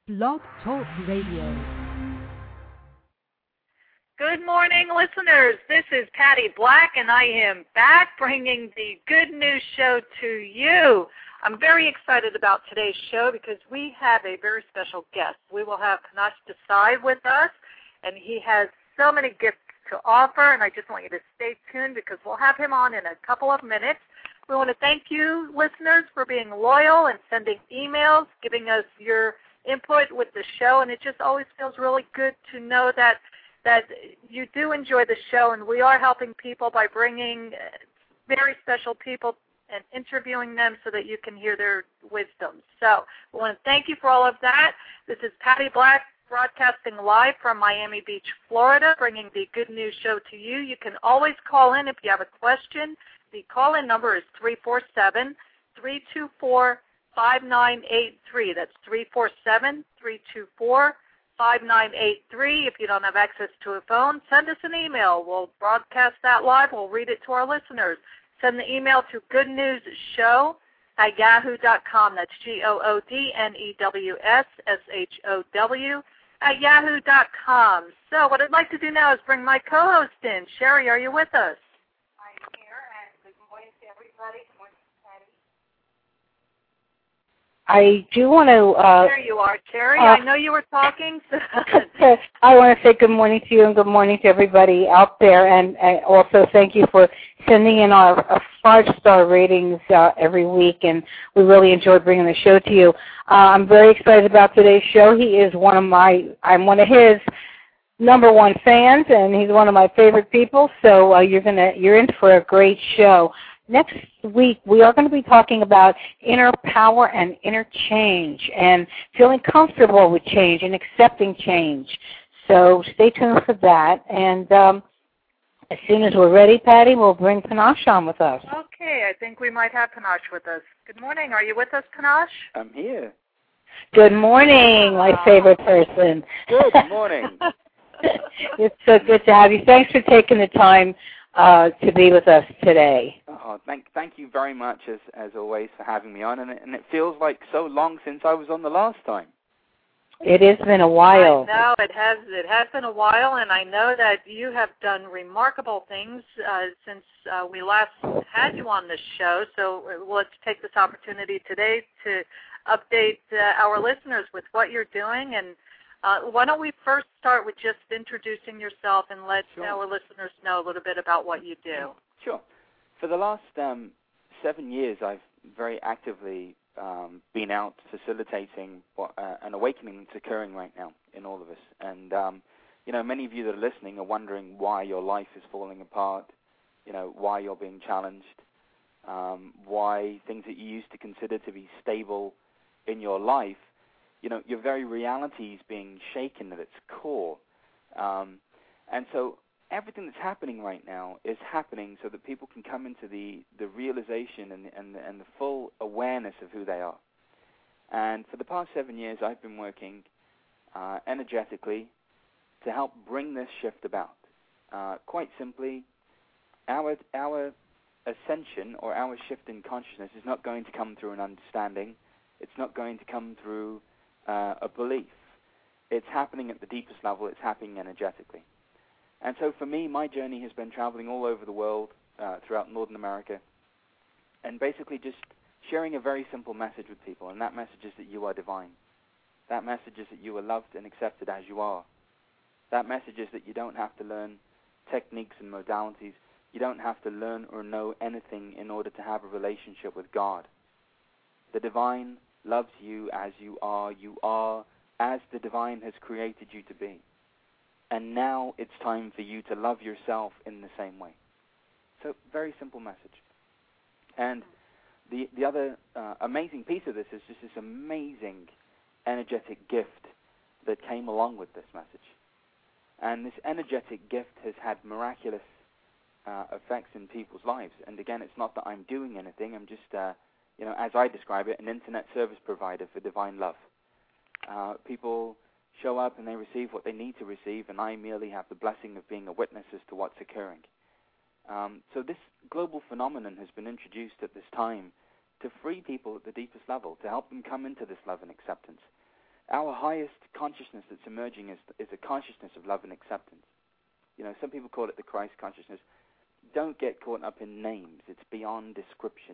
Blog Talk Radio. Good morning, listeners. This is Patty Black, and I am back bringing the Good News Show to you. I'm very excited about today's show because we have a very special guest. We will have Panache Desai with us, and he has so many gifts to offer, and I just want you to stay tuned because we'll have him on in a couple of minutes. We want to thank you, listeners, for being loyal and sending emails, giving us your input with the show, and it just always feels really good to know that you do enjoy the show, and we are helping people by bringing very special people and interviewing them so that you can hear their wisdom. So we want to thank you for all of that. This is Patty Black broadcasting live from Miami Beach, Florida, bringing the Good News Show to you. You can always call in if you have a question. The call-in number is 347-324-5983. That's 347-324-5983. If you don't have access to a phone, send us an email. We'll broadcast that live. We'll read it to our listeners. Send the email to goodnewsshow@yahoo.com. That's goodnewsshow@yahoo.com. So what I'd like to do now is bring my co-host in. Sherry, are you with us? I'm here, and good morning to everybody. Good morning, Patty. I do want to... there you are, Sherry. I know you were talking. I want to say good morning to you and good morning to everybody out there, and also thank you for sending in our 5-star ratings every week, and we really enjoy bringing the show to you. I'm very excited about today's show. He is I'm one of his number one fans, and he's one of my favorite people, so you're in for a great show. Next week, we are going to be talking about inner power and inner change and feeling comfortable with change and accepting change. So stay tuned for that. And as soon as we're ready, Patty, we'll bring Panache on with us. Okay, I think we might have Panache with us. Good morning. Are you with us, Panache? I'm here. Good morning, my favorite person. Good morning. It's so good to have you. Thanks for taking the time to be with us today. Oh, thank you very much, as always, for having me on. And it feels like so long since I was on the last time. It has been a while. I know, it has been a while, and I know that you have done remarkable things since we last had you on this show. So let's take this opportunity today to update our listeners with what you're doing. And why don't we first start with just introducing yourself and let our listeners know a little bit about what you do. Sure. For the last 7 years, I've very actively been out facilitating an awakening that's occurring right now in all of us. And, many of you that are listening are wondering why your life is falling apart, why you're being challenged, why things that you used to consider to be stable in your life, your very reality is being shaken at its core. And so everything that's happening right now is happening so that people can come into the realization and the full awareness of who they are. And for the past 7 years, I've been working energetically to help bring this shift about. Quite simply, our ascension or our shift in consciousness is not going to come through an understanding. It's not going to come through a belief. It's happening at the deepest level. It's happening energetically. And so for me, my journey has been traveling all over the world, throughout Northern America, and basically just sharing a very simple message with people, and that message is that you are divine. That message is that you are loved and accepted as you are. That message is that you don't have to learn techniques and modalities. You don't have to learn or know anything in order to have a relationship with God. The divine loves you as you are. You are as the divine has created you to be. And now it's time for you to love yourself in the same way. So, very simple message. And the other amazing piece of this is just this amazing energetic gift that came along with this message. And this energetic gift has had miraculous effects in people's lives. And again, it's not that I'm doing anything. I'm just, as I describe it, an internet service provider for divine love. People show up and they receive what they need to receive, and I merely have the blessing of being a witness as to what's occurring. So this global phenomenon has been introduced at this time to free people at the deepest level, to help them come into this love and acceptance. Our highest consciousness that's emerging is a consciousness of love and acceptance. Some people call it the Christ consciousness. Don't get caught up in names. It's beyond description.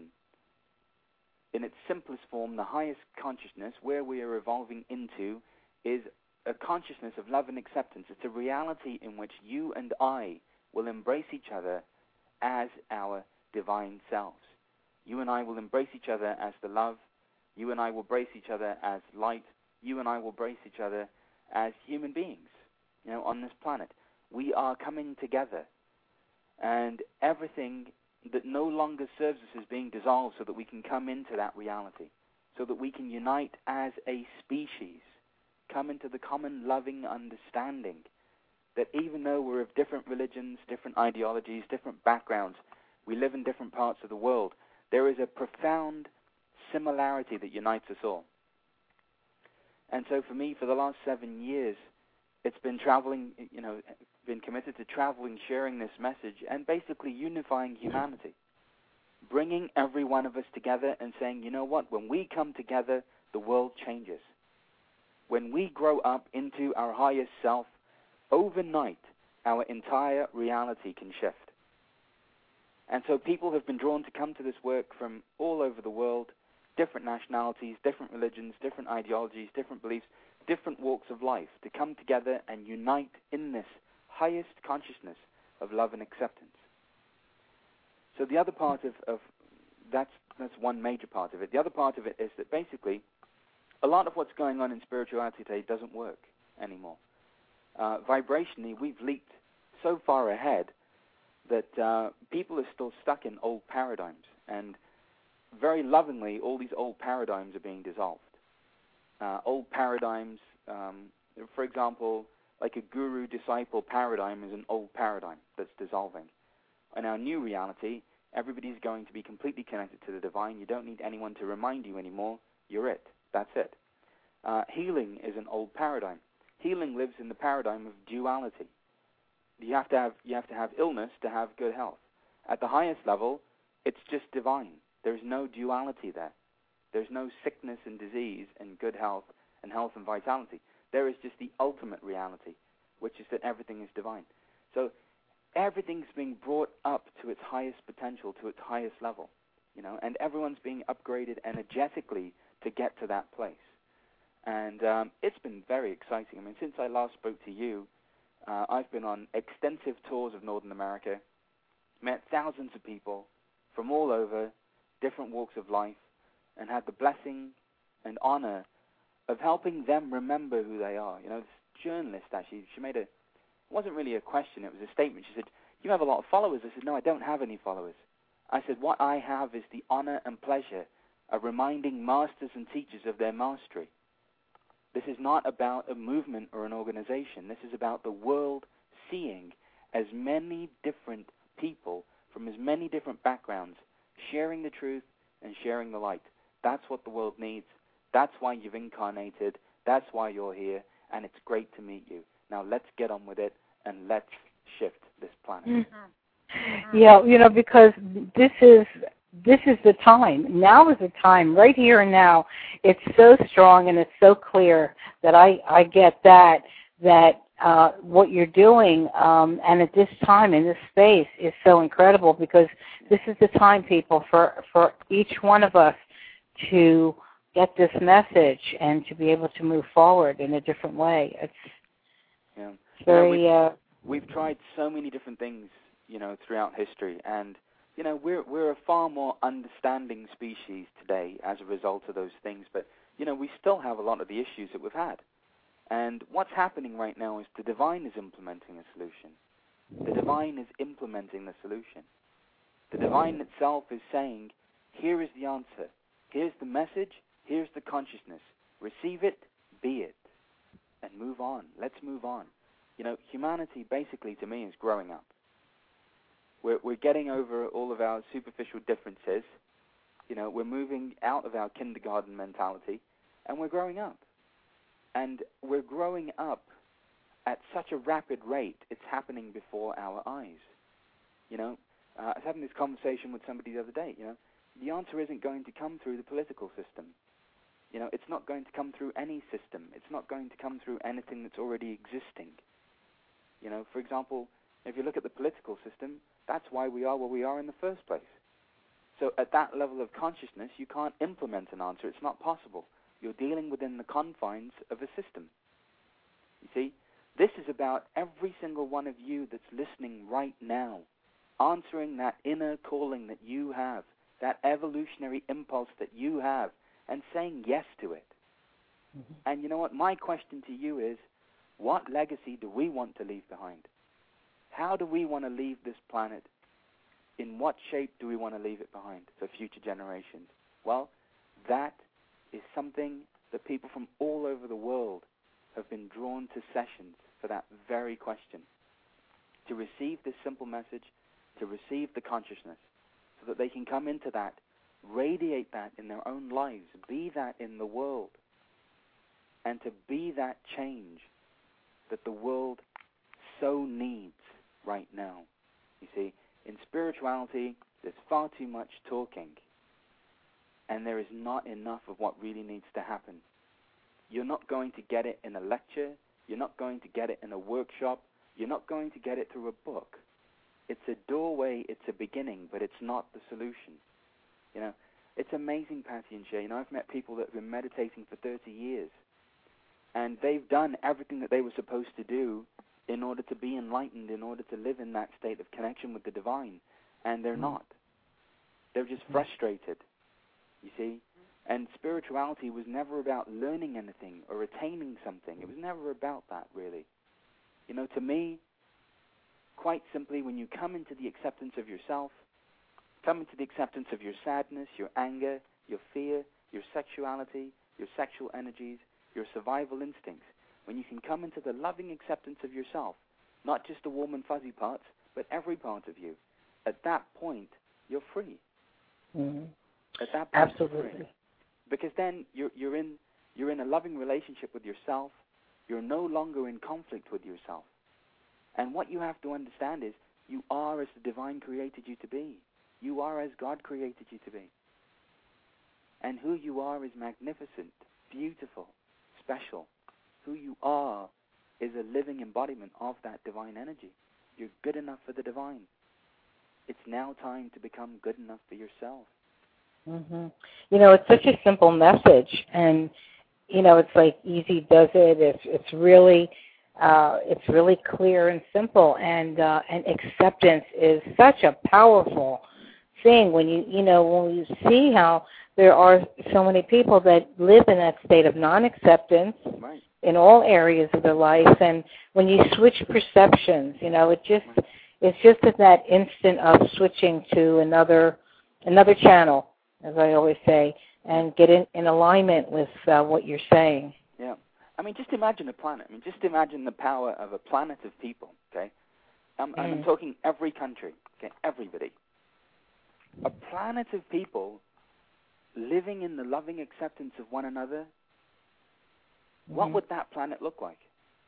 In its simplest form, the highest consciousness, where we are evolving into, is a consciousness of love and acceptance. It's a reality in which you and I will embrace each other as our divine selves. You and I will embrace each other as the love. You and I will embrace each other as light. You and I will embrace each other as human beings, on this planet. We are coming together, and everything that no longer serves us is being dissolved so that we can come into that reality, so that we can unite as a species, come into the common loving understanding that even though we're of different religions, different ideologies, different backgrounds, we live in different parts of the world, there is a profound similarity that unites us all. And so for me, for the last 7 years, it's been traveling, been committed to traveling, sharing this message, and basically unifying humanity. Bringing every one of us together and saying, you know what, when we come together, the world changes. When we grow up into our highest self, overnight, our entire reality can shift. And so people have been drawn to come to this work from all over the world, different nationalities, different religions, different ideologies, different beliefs, different walks of life, to come together and unite in this highest consciousness of love and acceptance. So the other part of that's one major part of it. The other part of it is that basically a lot of what's going on in spirituality today doesn't work anymore. Vibrationally, we've leaped so far ahead that people are still stuck in old paradigms, and very lovingly, all these old paradigms are being dissolved. Old paradigms, for example, like a guru-disciple paradigm is an old paradigm that's dissolving. In our new reality, everybody's going to be completely connected to the divine. You don't need anyone to remind you anymore. You're it. That's it. Healing is an old paradigm. Healing lives in the paradigm of duality. You have to have illness to have good health. At the highest level, it's just divine. There's no duality there. There's no sickness and disease and good health and vitality. There is just the ultimate reality, which is that everything is divine. So everything's being brought up to its highest potential, to its highest level, and everyone's being upgraded energetically to get to that place. And it's been very exciting. I mean, since I last spoke to you, I've been on extensive tours of Northern America, met thousands of people from all over, different walks of life, and had the blessing and honor of helping them remember who they are. This journalist, actually, she made it wasn't really a question, it was a statement. She said, you have a lot of followers. I said, no, I don't have any followers. I said, what I have is the honor and pleasure of reminding masters and teachers of their mastery. This is not about a movement or an organization. This is about the world seeing as many different people from as many different backgrounds sharing the truth and sharing the light. That's what the world needs. That's why you've incarnated. That's why you're here, and it's great to meet you. Now let's get on with it, and let's shift this planet. Mm-hmm. Yeah, because this is the time. Now is the time, right here and now. It's so strong and it's so clear that I get that what you're doing and at this time in this space is so incredible, because this is the time, people, for each one of us to get this message and to be able to move forward in a different way. It's very... We've tried so many different things, throughout history, and we're a far more understanding species today as a result of those things, but we still have a lot of the issues that we've had. And what's happening right now is the divine is implementing a solution. The divine is implementing the solution. The divine itself is saying, here is the answer. Here's the message. Here's the consciousness. Receive it, be it, and move on. Let's move on. Humanity basically to me is growing up. We're getting over all of our superficial differences. We're moving out of our kindergarten mentality, and we're growing up. And we're growing up at such a rapid rate, it's happening before our eyes. I was having this conversation with somebody the other day. The answer isn't going to come through the political system. You know, it's not going to come through any system. It's not going to come through anything that's already existing. You know, for example, if you look at the political system, that's why we are where we are in the first place. So at that level of consciousness, you can't implement an answer. It's not possible. You're dealing within the confines of a system. You see, this is about every single one of you that's listening right now, answering that inner calling that you have, that evolutionary impulse that you have, and saying yes to it. Mm-hmm. And you know what? My question to you is, what legacy do we want to leave behind? How do we want to leave this planet? In what shape do we want to leave it behind for future generations? Well, that is something that people from all over the world have been drawn to sessions for that very question, to receive this simple message, to receive the consciousness, so that they can come into that, radiate that in their own lives, be that in the world, and to be that change that the world so needs right now. You see, in spirituality, there's far too much talking, and there is not enough of what really needs to happen. You're not going to get it in a lecture. You're not going to get it in a workshop. You're not going to get it through a book. It's a doorway, it's a beginning, but it's not the solution. You know, it's amazing, Patty and Shay. You know, I've met people that have been meditating for 30 years, and they've done everything that they were supposed to do in order to be enlightened, in order to live in that state of connection with the divine, and they're not. They're just frustrated, you see? And spirituality was never about learning anything or attaining something. It was never about that, really. You know, to me, quite simply, when you come into the acceptance of yourself, come into the acceptance of your sadness, your anger, your fear, your sexuality, your sexual energies, your survival instincts, when you can come into the loving acceptance of yourself, not just the warm and fuzzy parts, but every part of you, at that point, you're free. Mm-hmm. At that point, absolutely. You're free. Because then you're in a loving relationship with yourself. You're no longer in conflict with yourself. And what you have to understand is you are as the divine created you to be. You are as God created you to be. And who you are is magnificent, beautiful, special. Who you are is a living embodiment of that divine energy. You're good enough for the divine. It's now time to become good enough for yourself. Mm-hmm. You know, it's such a simple message, and you know, it's like easy does it. It's really clear and simple, and acceptance is such a powerful thing when you see how there are so many people that live in that state of non-acceptance. Right. In all areas of their life, and when you switch perceptions, you know, it's just at that instant of switching to another channel, as I always say, and get in alignment with what you're saying. Yeah. I mean, just imagine a planet. I mean, just imagine the power of a planet of people, okay? And I'm talking every country, okay, everybody. A planet of people living in the loving acceptance of one another. What would that planet look like?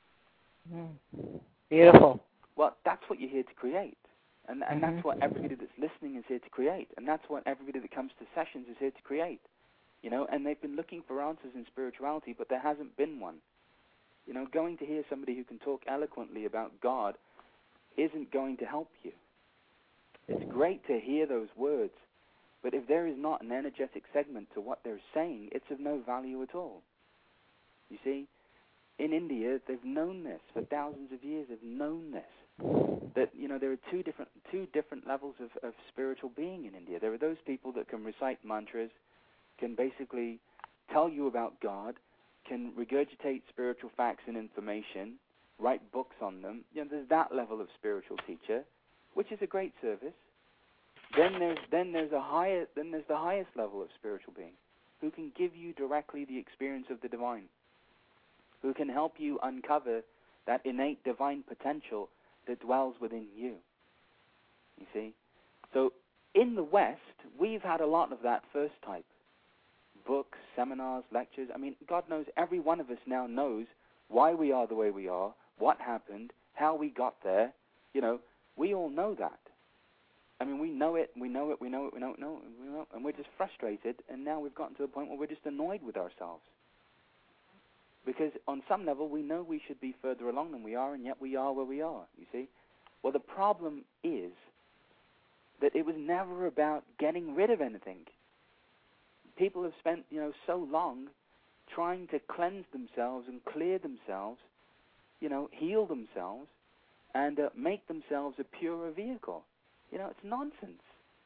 Beautiful. Well, that's what you're here to create. And that's what everybody that's listening is here to create. And that's what everybody that comes to sessions is here to create. You know, and they've been looking for answers in spirituality, but there hasn't been one. You know, going to hear somebody who can talk eloquently about God isn't going to help you. It's great to hear those words, but if there is not an energetic segment to what they're saying, it's of no value at all. You see, in India, they've known this for thousands of years. They've known this. That, you know, there are two different levels of spiritual being in India. There are those people that can recite mantras, can basically tell you about God, can regurgitate spiritual facts and information, write books on them. You know, there's that level of spiritual teacher, which is a great service. Then there's the highest level of spiritual being, who can give you directly the experience of the divine, who can help you uncover that innate divine potential that dwells within you. You see? So in the West, we've had a lot of that first type. Books, seminars, lectures. I mean, God knows every one of us now knows why we are the way we are, what happened, how we got there. You know, we all know that. I mean, we know it, and we're just frustrated, and now we've gotten to a point where we're just annoyed with ourselves. Because on some level, we know we should be further along than we are, and yet we are where we are, you see? Well, the problem is that it was never about getting rid of anything. People have spent, so long trying to cleanse themselves and clear themselves, heal themselves, and make themselves a purer vehicle. It's nonsense.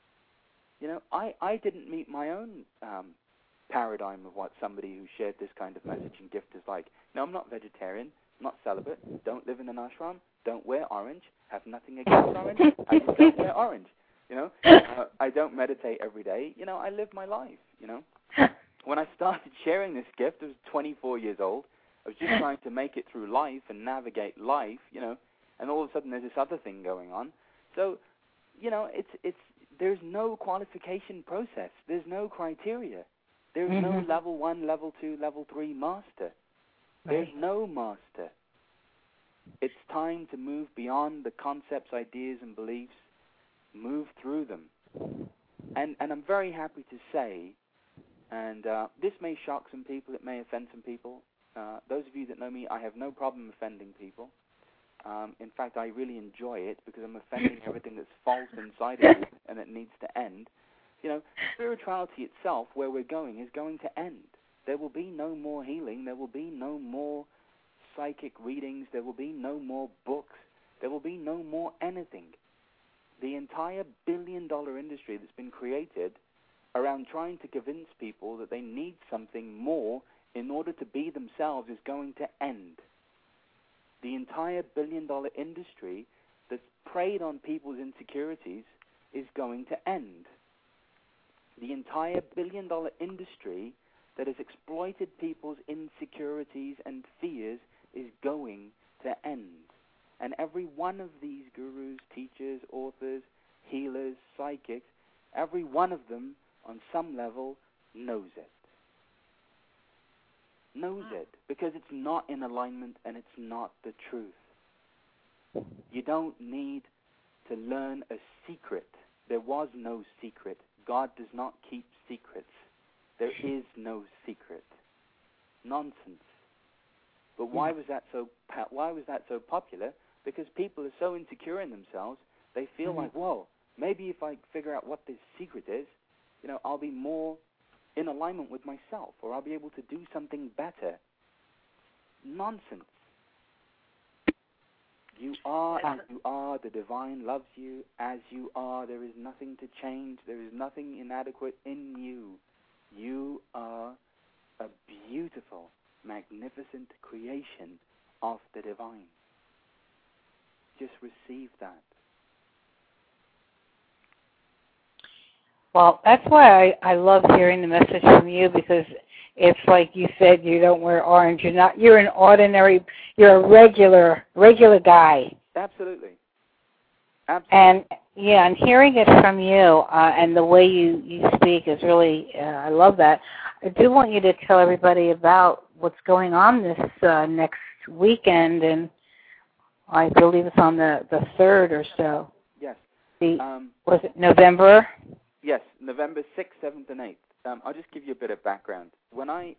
I didn't meet my own paradigm of what somebody who shared this kind of message and gift is like. No, I'm not vegetarian, not celibate, don't live in an ashram, don't wear orange, have nothing against orange, I just don't wear orange. I don't meditate every day. I live my life, When I started sharing this gift, I was 24 years old. I was just trying to make it through life and navigate life, and all of a sudden there's this other thing going on. So, there's no qualification process. There's no criteria. There's no level 1, level 2, level 3 master. There's no master. It's time to move beyond the concepts, ideas, and beliefs, move through them. And I'm very happy to say, and this may shock some people, it may offend some people. Those of you that know me, I have no problem offending people. In fact, I really enjoy it because I'm offending everything that's false inside of me and it needs to end. Spirituality itself, where we're going, is going to end. There will be no more healing. There will be no more psychic readings. There will be no more books. There will be no more anything. The entire billion-dollar industry that's been created around trying to convince people that they need something more in order to be themselves is going to end. The entire billion-dollar industry that's preyed on people's insecurities is going to end. The entire billion-dollar industry that has exploited people's insecurities and fears is going to end. And every one of these gurus, teachers, authors, healers, psychics, every one of them on some level knows it. Knows it, because it's not in alignment and it's not the truth. You don't need to learn a secret. There was no secret. God does not keep secrets. There is no secret. Nonsense. But why was that so popular? Because people are so insecure in themselves, they feel like, whoa, maybe if I figure out what this secret is, I'll be more in alignment with myself, or I'll be able to do something better. Nonsense. You are as you are. The divine loves you as you are. There is nothing to change. There is nothing inadequate in you. You are a beautiful, magnificent creation of the divine. Just receive that. Well, that's why I love hearing the message from you, because it's like you said, you don't wear orange. You're an ordinary, you're a regular guy. Absolutely. And and hearing it from you and the way you speak is really, I love that. I do want you to tell everybody about what's going on this next weekend, and I believe it's on the 3rd or so. Yes. Was it November? Yes, November 6th, 7th, and 8th. I'll just give you a bit of background. When I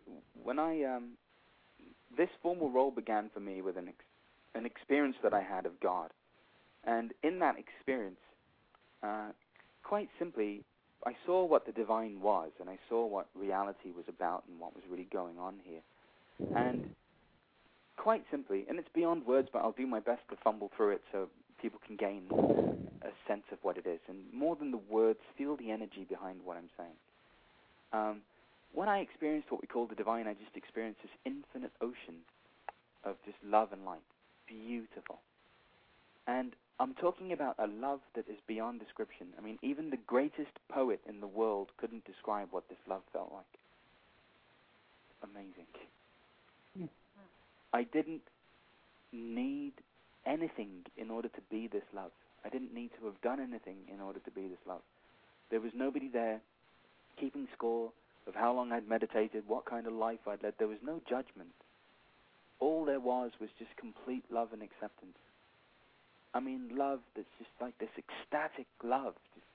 this formal role began for me with an experience that I had of God, and in that experience, quite simply, I saw what the divine was, and I saw what reality was about, and what was really going on here, and quite simply, and it's beyond words, but I'll do my best to fumble through it so people can gain a sense of what it is. And more than the words, feel the energy behind what I'm saying. When I experienced what we call the divine, I just experienced this infinite ocean of just love and light. Beautiful. And I'm talking about a love that is beyond description. I mean, even the greatest poet in the world couldn't describe what this love felt like. Amazing. I didn't need anything in order to be this love. I didn't need to have done anything in order to be this love. There was nobody there keeping score of how long I'd meditated, what kind of life I'd led. There was no judgment. All there was just complete love and acceptance. I mean, love that's just like this ecstatic love, just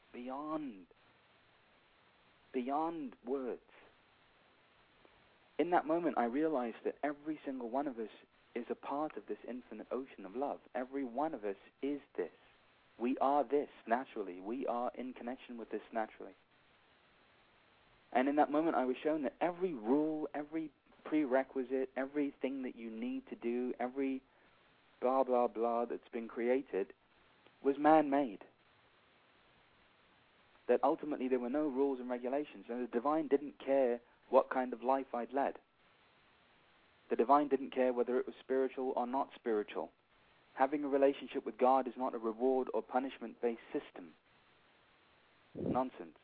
beyond words. In that moment, I realized that every single one of us is a part of this infinite ocean of love. Every one of us is this. We are this naturally. We are in connection with this naturally. And in that moment, I was shown that every rule, every prerequisite, everything that you need to do, every blah, blah, blah that's been created was man-made. That ultimately there were no rules and regulations, and the divine didn't care what kind of life I'd led. The divine didn't care whether it was spiritual or not spiritual. Having a relationship with God is not a reward or punishment-based system. Nonsense.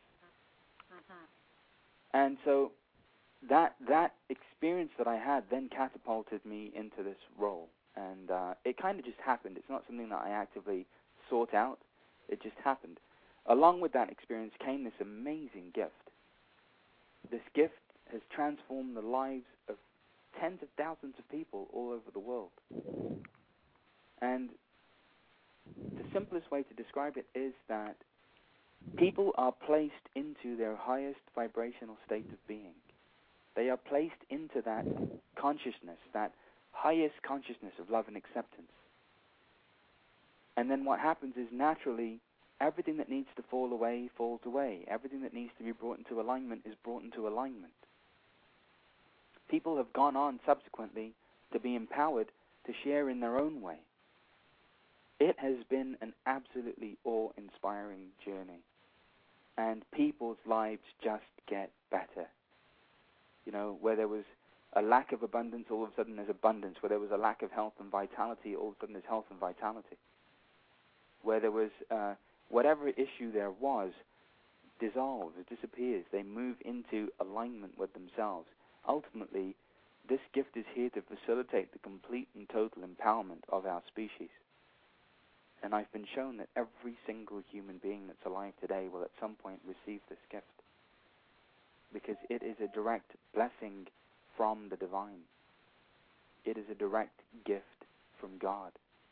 And so that experience that I had then catapulted me into this role. And it kind of just happened. It's not something that I actively sought out. It just happened. Along with that experience came this amazing gift. This gift has transformed the lives of tens of thousands of people all over the world. And the simplest way to describe it is that people are placed into their highest vibrational state of being. They are placed into that consciousness, that highest consciousness of love and acceptance. And then what happens is naturally everything that needs to fall away falls away. Everything that needs to be brought into alignment is brought into alignment. People have gone on subsequently to be empowered to share in their own way. It has been an absolutely awe-inspiring journey. And people's lives just get better. You know, where there was a lack of abundance, all of a sudden there's abundance. Where there was a lack of health and vitality, all of a sudden there's health and vitality. Where there was whatever issue there was, dissolves, it disappears. They move into alignment with themselves. Ultimately, this gift is here to facilitate the complete and total empowerment of our species. And I've been shown that every single human being that's alive today will at some point receive this gift. Because it is a direct blessing from the divine. It is a direct gift from God.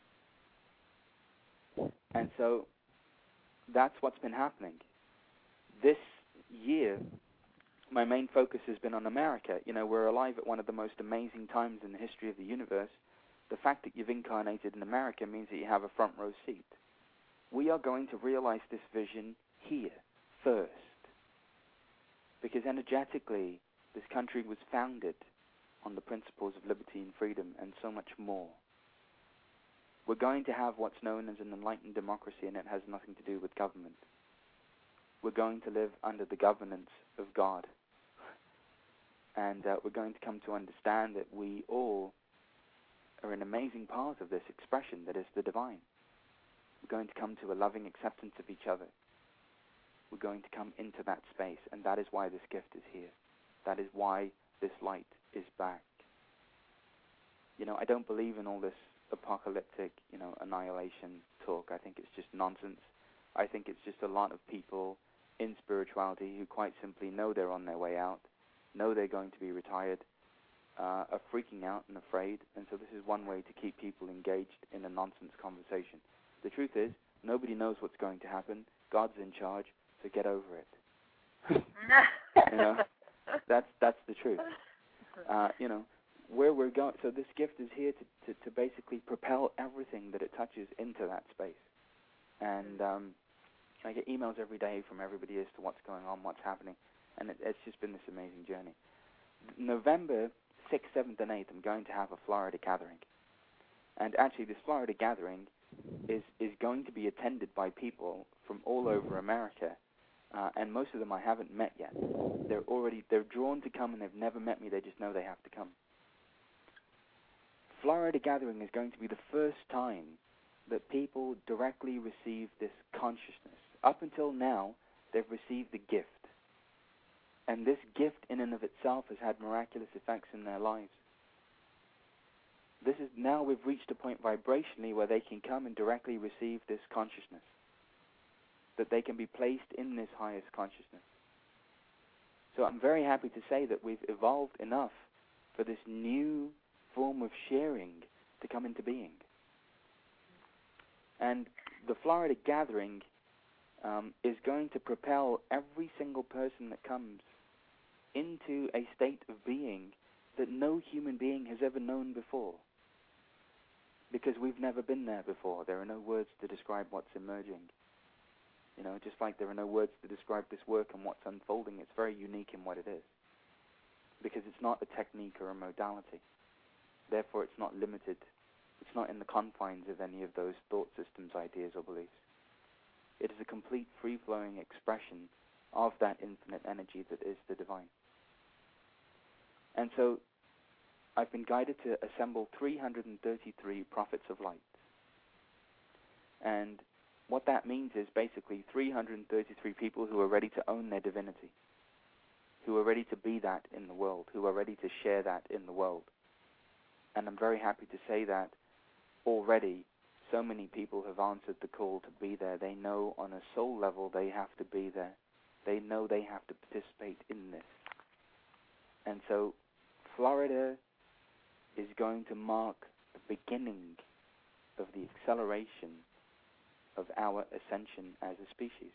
And so that's what's been happening. This year, my main focus has been on America. You know, we're alive at one of the most amazing times in the history of the universe. The fact that you've incarnated in America means that you have a front row seat. We are going to realize this vision here first. Because energetically, this country was founded on the principles of liberty and freedom and so much more. We're going to have what's known as an enlightened democracy, and it has nothing to do with government. We're going to live under the governance of God. And we're going to come to understand that we all are an amazing part of this expression that is the divine. We're going to come to a loving acceptance of each other. We're going to come into that space, and that is why this gift is here. That is why this light is back. You know, I don't believe in all this apocalyptic, annihilation talk. I think it's just nonsense. I think it's just a lot of people in spirituality who quite simply know they're on their way out, know they're going to be retired, are freaking out and afraid, and so this is one way to keep people engaged in a nonsense conversation. The truth is, nobody knows what's going to happen. God's in charge, so get over it. That's the truth. Where we're going. So this gift is here to basically propel everything that it touches into that space. And I get emails every day from everybody as to what's going on, what's happening, and it's just been this amazing journey. November 6th, 7th, and 8th, I'm going to have a Florida gathering. And actually, this Florida gathering is going to be attended by people from all over America, and most of them I haven't met yet. They're drawn to come, and they've never met me. They just know they have to come. Florida gathering is going to be the first time that people directly receive this consciousness. Up until now, they've received the gift. And this gift in and of itself has had miraculous effects in their lives. This is now we've reached a point vibrationally where they can come and directly receive this consciousness. That they can be placed in this highest consciousness. So I'm very happy to say that we've evolved enough for this new form of sharing to come into being. And the Florida gathering is going to propel every single person that comes into a state of being that no human being has ever known before. Because we've never been there before. There are no words to describe what's emerging. You know, just like there are no words to describe this work and what's unfolding. It's very unique in what it is. Because it's not a technique or a modality. Therefore, it's not limited. It's not in the confines of any of those thought systems, ideas, or beliefs. It is a complete free-flowing expression of that infinite energy that is the divine. And so, I've been guided to assemble 333 prophets of light. And what that means is basically 333 people who are ready to own their divinity, who are ready to be that in the world, who are ready to share that in the world. And I'm very happy to say that already so many people have answered the call to be there. They know on a soul level they have to be there. They know they have to participate in this. And so Florida is going to mark the beginning of the acceleration of our ascension as a species.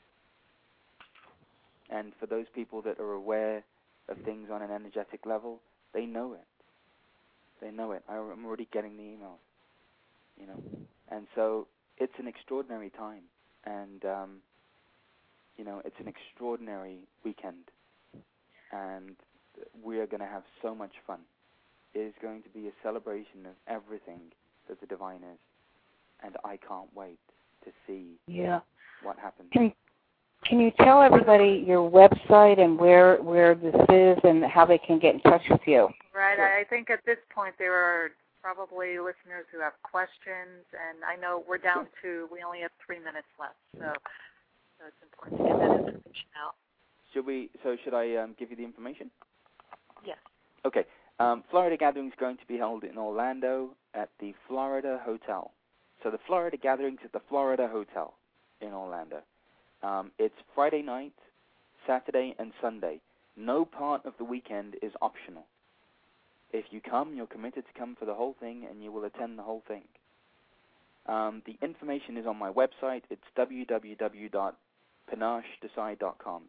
And for those people that are aware of things on an energetic level, they know it. They know it. I'm already getting the emails, you know. And so it's an extraordinary time. And, you know, it's an extraordinary weekend. And we are going to have so much fun. It is going to be a celebration of everything that the divine is. And I can't wait to see what happens. Can you tell everybody your website and where this is and how they can get in touch with you? Right. Sure. I think at this point there are probably listeners who have questions, and I know we're down to, we only have 3 minutes left, so it's important to get that information out. Should I give you the information? Yes. Okay. Florida Gathering is going to be held in Orlando at the Florida Hotel. So the Florida Gathering is at the Florida Hotel in Orlando. It's Friday night, Saturday, and Sunday. No part of the weekend is optional. If you come, you're committed to come for the whole thing, and you will attend the whole thing. The information is on my website. It's www.panachedesai.com.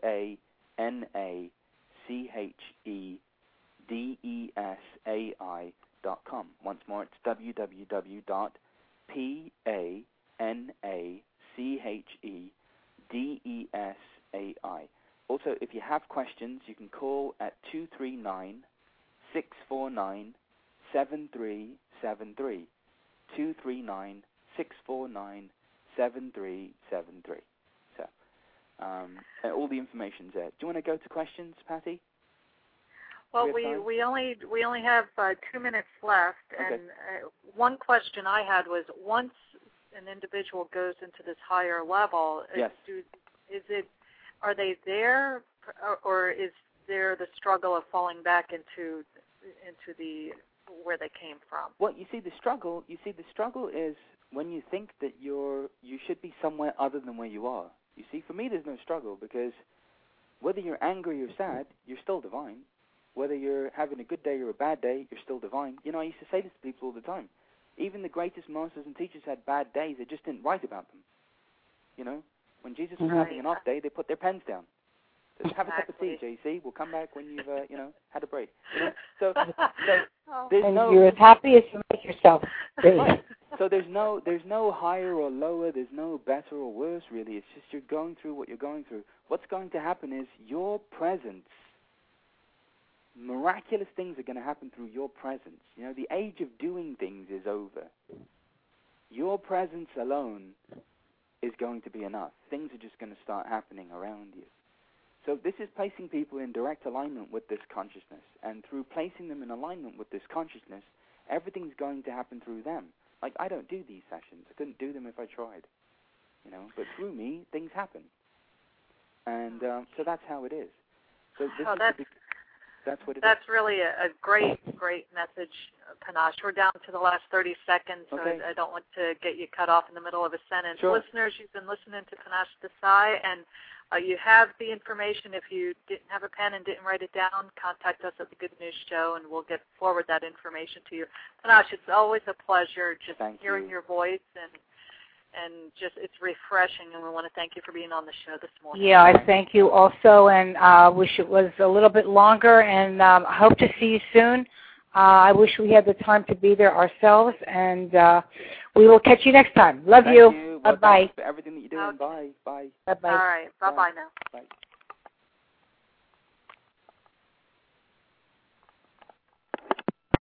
PANACHEDESAI.com. Once more, it's www.PANACHEDESAI. Also, if you have questions, you can call at 239-649-7373. 239-649-7373. So, all the information's there. Do you want to go to questions, Patty? Well, we only have 2 minutes left, okay. And one question I had was, once an individual goes into this higher level, yes. Are they there, or is there the struggle of falling back into the where they came from? Well, you see the struggle is when you think that you should be somewhere other than where you are. You see, for me, there's no struggle, because whether you're angry or sad, you're still divine. Whether you're having a good day or a bad day, you're still divine. You know, I used to say this to people all the time. Even the greatest masters and teachers had bad days. They just didn't write about them. You know, when Jesus was having an off day, they put their pens down. Have a cup of tea, JC. We'll come back when you've, had a break. You know? So there's no. You're as happy as you make yourself. Right. So there's no higher or lower. There's no better or worse, really. It's just you're going through what you're going through. What's going to happen is your presence. Miraculous things are going to happen through your presence. You know, the age of doing things is over. Your presence alone is going to be enough. Things are just going to start happening around you. So this is placing people in direct alignment with this consciousness. And through placing them in alignment with this consciousness, everything's going to happen through them. Like, I don't do these sessions. I couldn't do them if I tried. You know, but through me, things happen. And so that's how it is. So this that's what it is. That's really a great message, Panache. We're down to the last 30 seconds, so okay. I don't want to get you cut off in the middle of a sentence. Sure. Listeners, you've been listening to Panache Desai, and you have the information. If you didn't have a pen and didn't write it down, contact us at the Good News Show, and we'll forward that information to you. Panache, it's always a pleasure just hearing your voice and just it's refreshing, and we want to thank you for being on the show this morning. Yeah, I thank you also, and wish it was a little bit longer, and I hope to see you soon. I wish we had the time to be there ourselves, and we will catch you next time. Love you. Thank you. Bye-bye. For everything that you're doing. Okay. Bye. Bye-bye. All right. Bye-bye now. Bye.